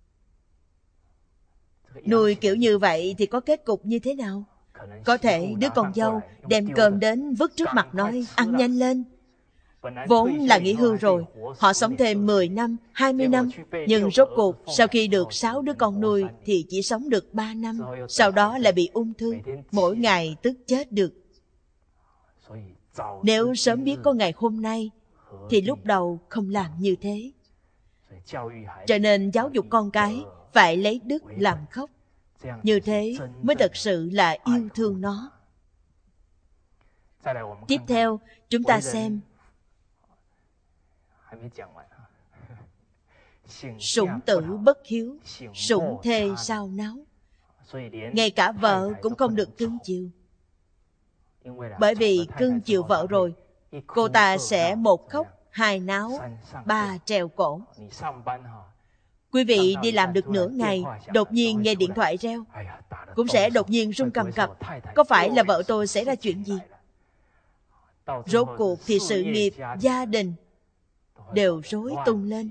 Nuôi kiểu như vậy thì có kết cục như thế nào? Có thể đứa con dâu đem cơm đến vứt trước mặt nói, ăn nhanh lên. Vốn là nghỉ hưu rồi, họ sống thêm 10 năm, 20 năm, nhưng rốt cuộc sau khi được 6 đứa con nuôi thì chỉ sống được 3 năm, sau đó lại bị ung thư, mỗi ngày tức chết được. Nếu sớm biết có ngày hôm nay, thì lúc đầu không làm như thế. Cho nên giáo dục con cái phải lấy đức làm gốc. Như thế mới thật sự là yêu thương nó. Tiếp theo, chúng ta xem sủng tử bất hiếu, sủng thê sao náo. Ngay cả vợ cũng không được cưng chiều. Bởi vì cưng chiều vợ rồi, cô ta sẽ 1 khóc, 2 náo, 3 trèo cổ. Quý vị đi làm được nửa ngày, đột nhiên nghe điện thoại reo, cũng sẽ đột nhiên run cầm cập. Có phải là vợ tôi xảy ra chuyện gì? Rốt cuộc thì sự nghiệp, gia đình đều rối tung lên.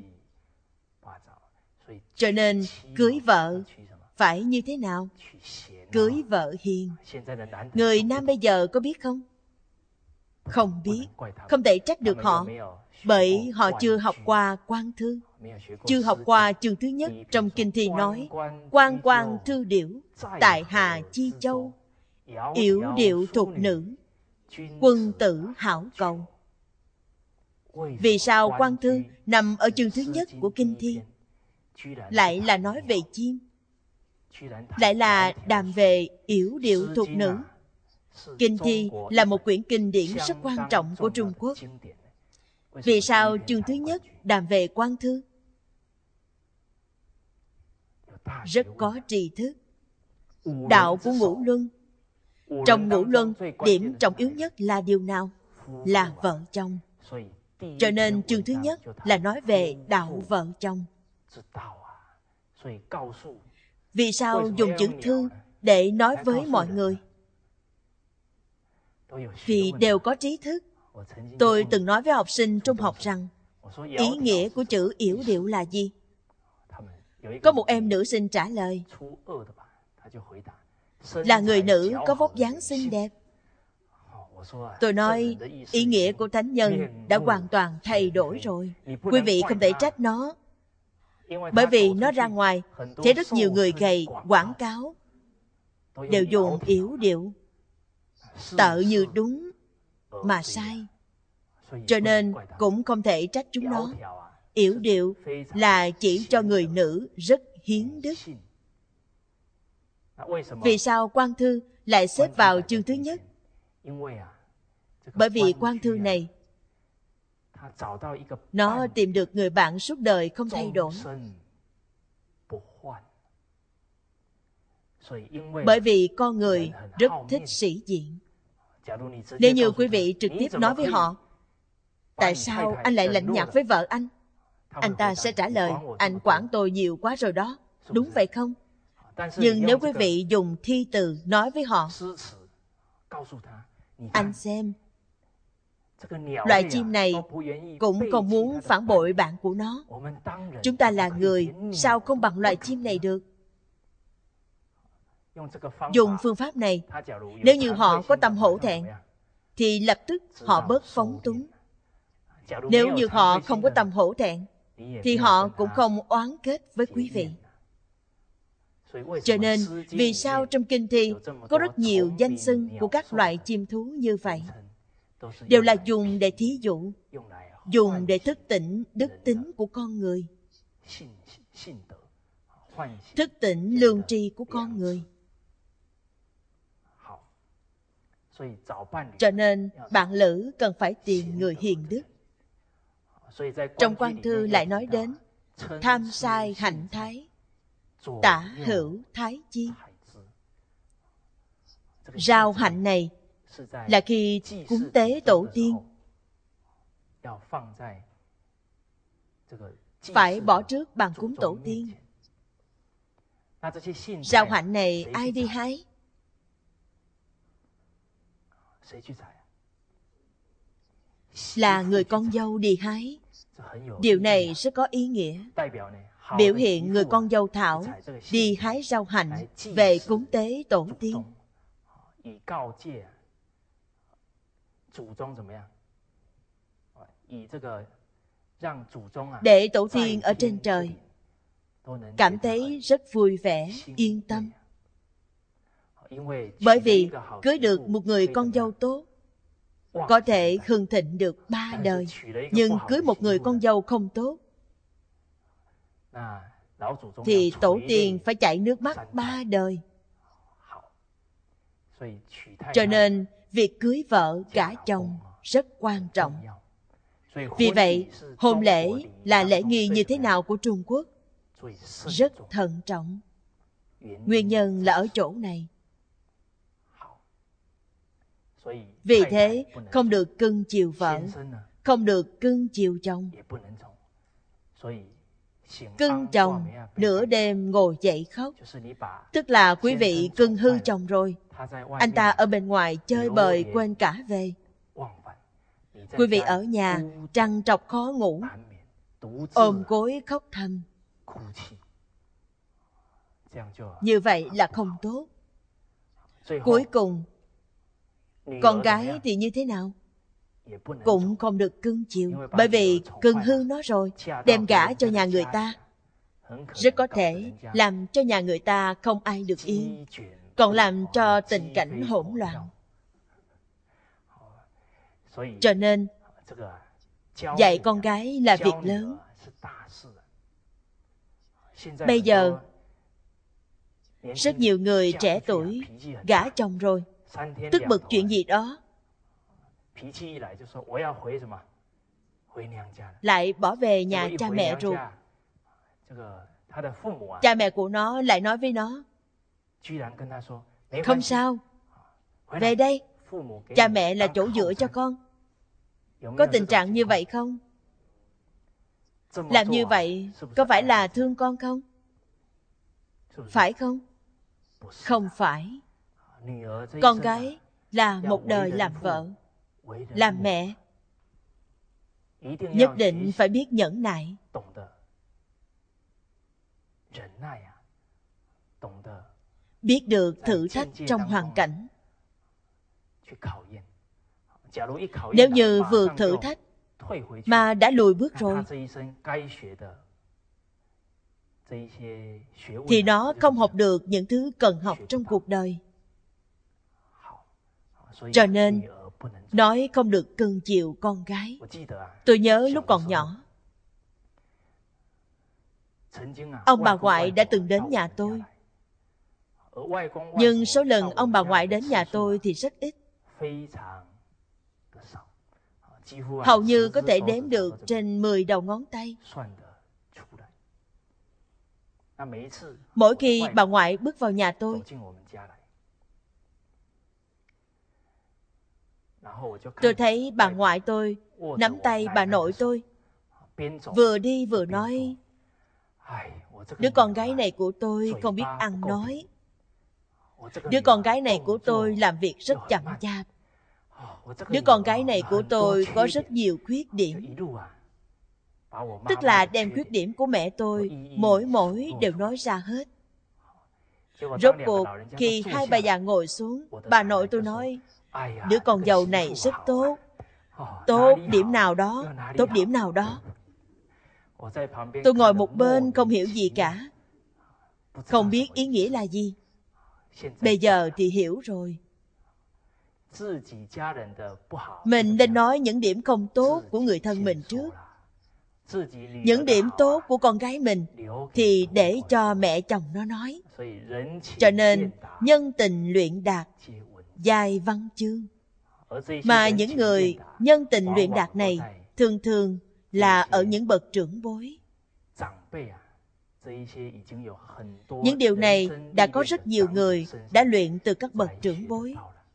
Cho nên cưới vợ phải như thế nào? Cưới vợ hiền. Người nam bây giờ có biết không? Không biết. Không thể trách được họ, bởi họ chưa học qua Quan Thư. Chưa học qua chương thứ nhất trong kinh thi nói, quan quan thư điểu, tại Hà Chi Châu, yểu điệu thục nữ, quân tử hảo cầu. Vì sao Quan Thư nằm ở chương thứ nhất của kinh thi lại là nói về chim, lại là đàm về yểu điệu thục nữ? Kinh thi là một quyển kinh điển rất quan trọng của Trung Quốc. Vì sao chương thứ nhất đàm về Quan Thư? Rất có tri thức. Đạo của Ngũ Luân. Trong Ngũ Luân, điểm trọng yếu nhất là điều nào? Là vợ chồng. Cho nên chương thứ nhất là nói về đạo vợ chồng. Vì sao dùng chữ thư để nói với mọi người? Vì đều có trí thức. Tôi từng nói với học sinh trung học rằng, ý nghĩa của chữ yểu điệu là gì? Có một em nữ sinh trả lời, là người nữ có vóc dáng xinh đẹp. Tôi nói, ý nghĩa của thánh nhân đã hoàn toàn thay đổi rồi. Quý vị không thể trách nó. Bởi vì nó ra ngoài, thấy rất nhiều người gầy quảng cáo đều dùng yểu điệu, tợ như đúng mà sai. Cho nên cũng không thể trách chúng nó. Yểu điệu là chỉ cho người nữ rất hiến đức. Vì sao Quang Thư lại xếp vào chương thứ nhất? Bởi vì Quang Thư này, nó tìm được người bạn suốt đời không thay đổi. Bởi vì con người rất thích sĩ diện. Nếu như quý vị trực tiếp nói với họ, tại sao anh lại lạnh nhạt với vợ anh ta sẽ trả lời, anh quản tôi nhiều quá rồi đó. Đúng vậy không? Nhưng nếu quý vị dùng thi từ nói với họ, anh xem, loài chim này cũng không muốn phản bội bạn của nó. Chúng ta là người, sao không bằng loài chim này được? Dùng phương pháp này, nếu như họ có tâm hổ thẹn, thì lập tức họ bớt phóng túng. Nếu như họ không có tâm hổ thẹn, thì họ cũng không oán kết với quý vị. Cho nên, vì sao trong kinh thi có rất nhiều danh xưng của các loại chim thú như vậy? Đều là dùng để thí dụ, dùng để thức tỉnh đức tính của con người, thức tỉnh lương tri của con người. Cho nên, bạn lữ cần phải tìm người hiền đức. Trong Quang Thư lại nói đến tham sai hạnh thái, tả hữu thái chi. Rau hạnh này là khi cúng tế tổ tiên, phải bỏ trước bàn cúng tổ tiên. Rau hạnh này ai đi hái? Là người con dâu đi hái. Điều này rất có ý nghĩa, biểu hiện người con dâu thảo đi hái rau hạnh về cúng tế tổ tiên. Để tổ tiên ở trên trời cảm thấy rất vui vẻ, yên tâm. Bởi vì cưới được một người con dâu tốt, có thể hưng thịnh được 3 đời. Nhưng cưới một người con dâu không tốt, thì tổ tiên phải chảy nước mắt 3 đời. Cho nên việc cưới vợ gả chồng rất quan trọng. Vì vậy, hôn lễ là lễ nghi như thế nào của Trung Quốc? Rất thận trọng. Nguyên nhân là ở chỗ này. Vì thế, không được cưng chiều vợ, không được cưng chiều chồng. Cưng chồng nửa đêm ngồi dậy khóc, tức là quý vị cưng hư chồng rồi. Anh ta ở bên ngoài chơi bời quên cả về. Quý vị ở nhà trằn trọc khó ngủ, ôm gối khóc thầm. Như vậy là không tốt. Cuối cùng, con gái thì như thế nào? Cũng không được cưng chiều, bởi vì cưng hư nó rồi, đem gả cho nhà người ta, rất có thể làm cho nhà người ta không ai được yên, còn làm cho tình cảnh hỗn loạn. Cho nên, dạy con gái là việc lớn. Bây giờ, rất nhiều người trẻ tuổi gả chồng rồi, tức bực chuyện gì đó, lại bỏ về nhà cha mẹ ruột. Cha mẹ của nó lại nói với nó, không sao, về đây, cha mẹ là chỗ dựa cho con. Có tình trạng như vậy không? Làm như vậy có phải là thương con không? Phải không? Không phải. Con gái là một đời làm vợ, làm mẹ, nhất định phải biết nhẫn nại, biết được thử thách trong hoàn cảnh. Nếu như vượt thử thách mà đã lùi bước rồi, thì nó không học được những thứ cần học trong cuộc đời. Cho nên, nói không được cưng chiều con gái. Tôi nhớ lúc còn nhỏ, ông bà ngoại đã từng đến nhà tôi. Nhưng số lần ông bà ngoại đến nhà tôi thì rất ít. Hầu như có thể đếm được trên 10 đầu ngón tay. Mỗi khi bà ngoại bước vào nhà tôi thấy bà ngoại tôi nắm tay bà nội tôi, vừa đi vừa nói: đứa con gái này của tôi không biết ăn nói. Đứa con gái này của tôi làm việc rất chậm chạp. Đứa con gái này của tôi có rất nhiều khuyết điểm. Tức là đem khuyết điểm của mẹ tôi mỗi đều nói ra hết. Rốt cuộc khi hai bà già ngồi xuống, bà nội tôi nói: đứa con dâu này rất tốt. Tốt điểm nào đó, tốt điểm nào đó. Tôi ngồi một bên không hiểu gì cả, không biết ý nghĩa là gì. Bây giờ thì hiểu rồi. Mình nên nói những điểm không tốt của người thân mình trước. Những điểm tốt của con gái mình thì để cho mẹ chồng nó nói. Cho nên nhân tình luyện đạt, giai văn chương. Mà những người nhân tình luyện đạt này thường thường là ở những bậc trưởng bối. Những điều này đã có rất nhiều người đã luyện từ các bậc trưởng bối.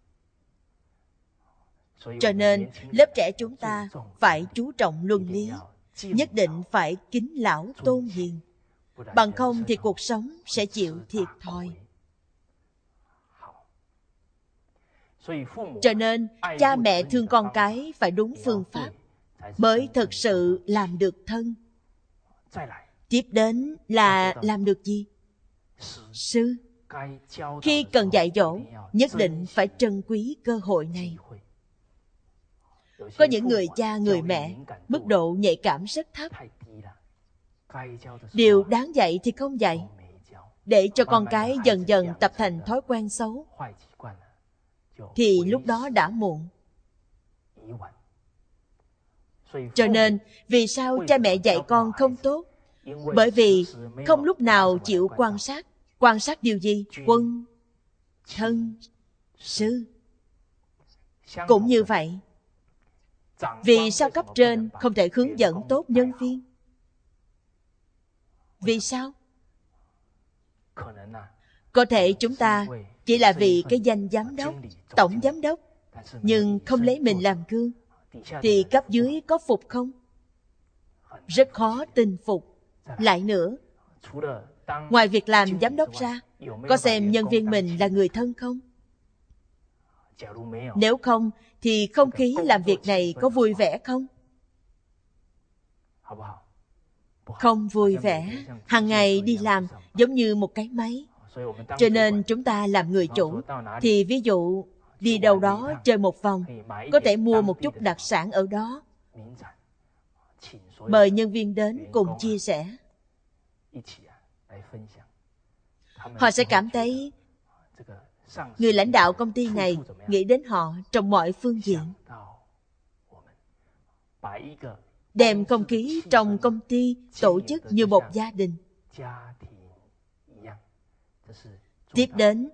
Cho nên lớp trẻ chúng ta phải chú trọng luân lý, nhất định phải kính lão tôn hiền. Bằng không thì cuộc sống sẽ chịu thiệt thòi. Cho nên cha mẹ thương con cái phải đúng phương pháp, mới thực sự làm được thân. Tiếp đến là làm được gì? Sư. Khi cần dạy dỗ, nhất định phải trân quý cơ hội này. Có những người cha, người mẹ, mức độ nhạy cảm rất thấp. Điều đáng dạy thì không dạy, để cho con cái dần dần tập thành thói quen xấu, thì lúc đó đã muộn. Cho nên, vì sao cha mẹ dạy con không tốt? Bởi vì không lúc nào chịu quan sát. Quan sát điều gì? Quân, thân, sư. Cũng như vậy. Vì sao cấp trên không thể hướng dẫn tốt nhân viên? Vì sao? Có thể chúng ta chỉ là vì cái danh giám đốc, tổng giám đốc, nhưng không lấy mình làm gương, thì cấp dưới có phục không? Rất khó tin phục. Lại nữa, ngoài việc làm giám đốc ra, có xem nhân viên mình là người thân không? Nếu không, thì không khí làm việc này có vui vẻ không? Không vui vẻ. Hàng ngày đi làm giống như một cái máy. Cho nên chúng ta làm người chủ, thì ví dụ đi đâu đó chơi một vòng, có thể mua một chút đặc sản ở đó, mời nhân viên đến cùng chia sẻ. Họ sẽ cảm thấy người lãnh đạo công ty này nghĩ đến họ trong mọi phương diện. Đem không khí trong công ty tổ chức như một gia đình. Tiếp đến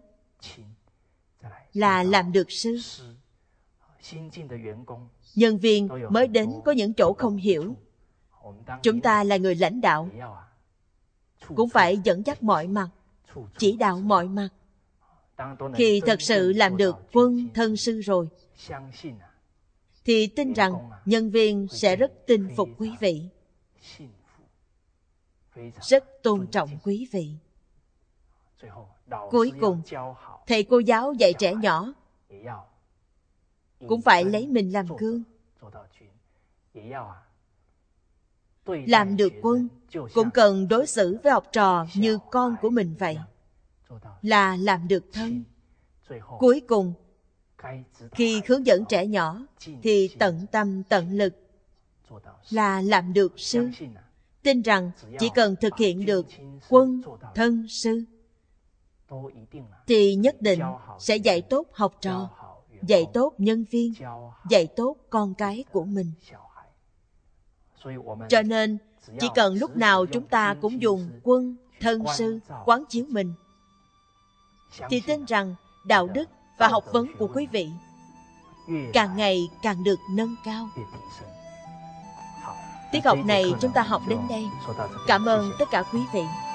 là làm được sư. Nhân viên mới đến có những chỗ không hiểu. Chúng ta là người lãnh đạo, cũng phải dẫn dắt mọi mặt, chỉ đạo mọi mặt. Khi thật sự làm được quân thân sư rồi, thì tin rằng nhân viên sẽ rất tin phục quý vị, rất tôn trọng quý vị. Cuối cùng, thầy cô giáo dạy trẻ nhỏ cũng phải lấy mình làm gương. Làm được quân cũng cần đối xử với học trò như con của mình vậy, là làm được thân. Cuối cùng, khi hướng dẫn trẻ nhỏ thì tận tâm tận lực, là làm được sư. Tin rằng chỉ cần thực hiện được quân thân sư, thì nhất định sẽ dạy tốt học trò, dạy tốt nhân viên, dạy tốt con cái của mình. Cho nên, chỉ cần lúc nào chúng ta cũng dùng quân thân sư quán chiếu mình, thì tin rằng đạo đức và học vấn của quý vị càng ngày càng được nâng cao. Tiết học này chúng ta học đến đây. Cảm ơn tất cả quý vị.